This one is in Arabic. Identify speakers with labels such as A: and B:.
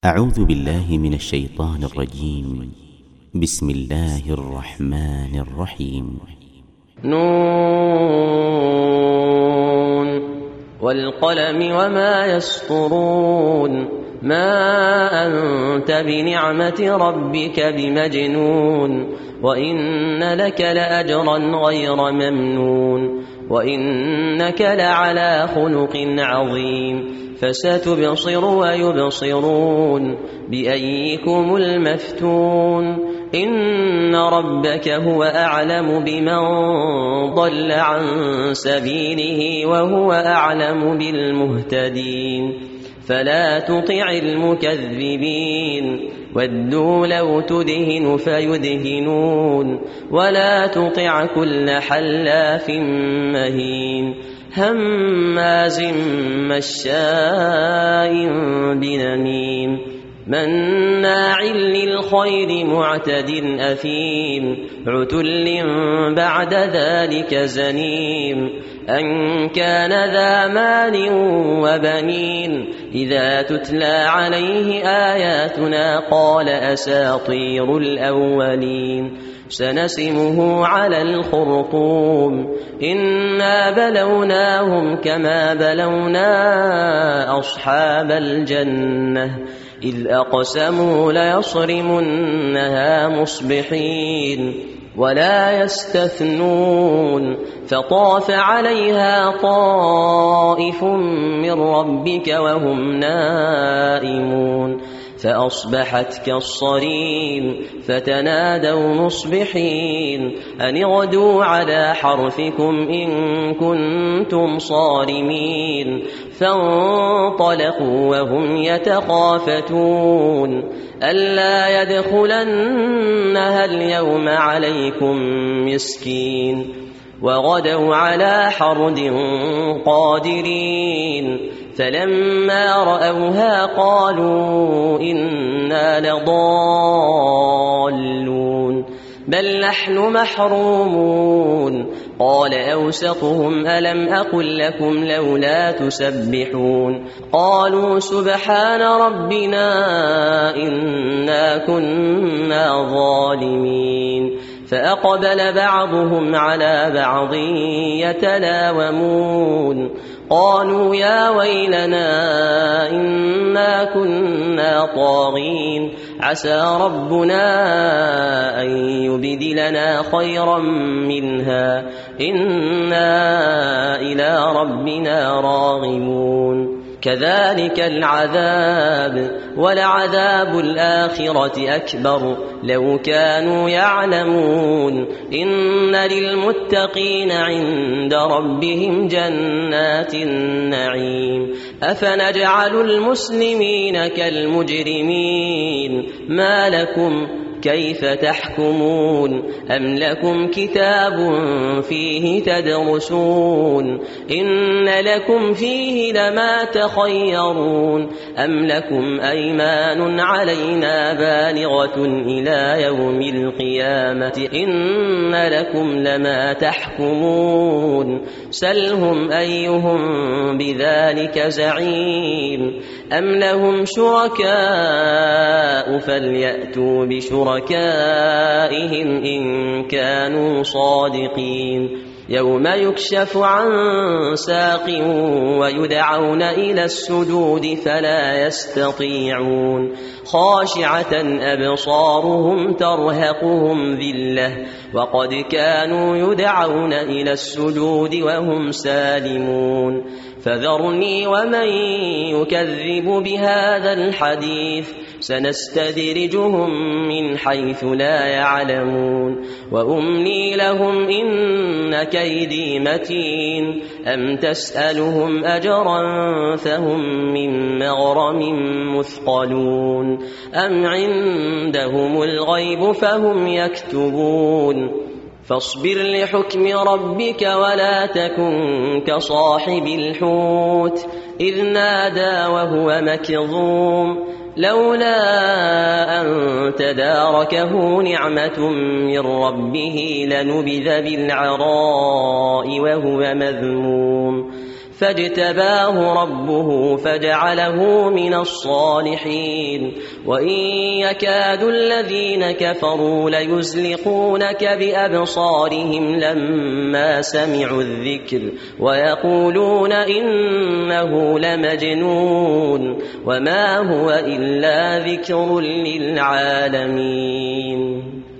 A: أعوذ بالله من الشيطان الرجيم. بسم الله الرحمن الرحيم.
B: نون والقلم وما يسطرون ما أنت بنعمة ربك بمجنون وإن لك لأجرا غير ممنون وإنك لعلى خلق عظيم فستبصر ويبصرون بأيكم المفتون إن ربك هو أعلم بمن ضل عن سبيله وهو أعلم بالمهتدين فلا تطع المكذبين ودوا لو تدهن فيدهنون ولا تطع كل حلاف مهين هماز مشاء بنميم مناع للخير معتد أثيم عتل بعد ذلك زنيم أن كان ذا مال وبنين إذا تتلى عليه آياتنا قال أساطير الأولين سنسمه على الخرطوم إنا بلوناهم كما بلونا أصحاب الجنة إذ أقسموا ليصرمنها مصبحين ولا يستثنون فطاف عليها طائف من ربك وهم نائمون فأصبحت كالصريم فتنادوا مصبحين أن اغدوا على حرثكم إن كنتم صارمين فانطلقوا وهم يتخافتون ألا يدخلنها اليوم عليكم مسكين وغدوا على حرد قادرين فلما رأوها قالوا إنا لضالون بل نحن محرومون قال أوسطهم ألم أقل لكم لولا تسبحون قالوا سبحان ربنا إنا كنا ظالمين فأقبل بعضهم على بعض يتلاومون قالوا يا ويلنا إنا كنا طاغين عسى ربنا أن يبدلنا خيرا منها إنا إلى ربنا راغبون كذلك العذاب ولعذاب الآخرة أكبر لو كانوا يعلمون إن للمتقين عند ربهم جنات النعيم أفنجعل المسلمين كالمجرمين ما لكم كيف تحكمون أم لكم كتاب فيه تدرسون إن لكم فيه لما تخيرون أم لكم أيمان علينا بالغة إلى يوم القيامة إن لكم لما تحكمون سلهم أيهم بذلك زعيم أم لهم شركاء فليأتوا بشركائهم إن كانوا صادقين يوم يكشف عن ساق ويدعون إلى السجود فلا يستطيعون خاشعة أبصارهم ترهقهم ذلة وقد كانوا يدعون إلى السجود وهم سالمون فذرني ومن يكذب بهذا الحديث سنستدرجهم من حيث لا يعلمون وأملي لهم إن كيدي متين أم تسألهم أجرا فهم من مغرم مثقلون أم عندهم الغيب فهم يكتبون فاصبر لحكم ربك ولا تكن كصاحب الحوت إذ نادى وهو مكظوم لولا أن تداركه نعمة من ربه لنبذ بالعراء وهو مذموم فاجتباه ربه فجعله من الصالحين وإن يكاد الذين كفروا ليزلقونك بأبصارهم لما سمعوا الذكر ويقولون إنه لمجنون وما هو إلا ذكر للعالمين.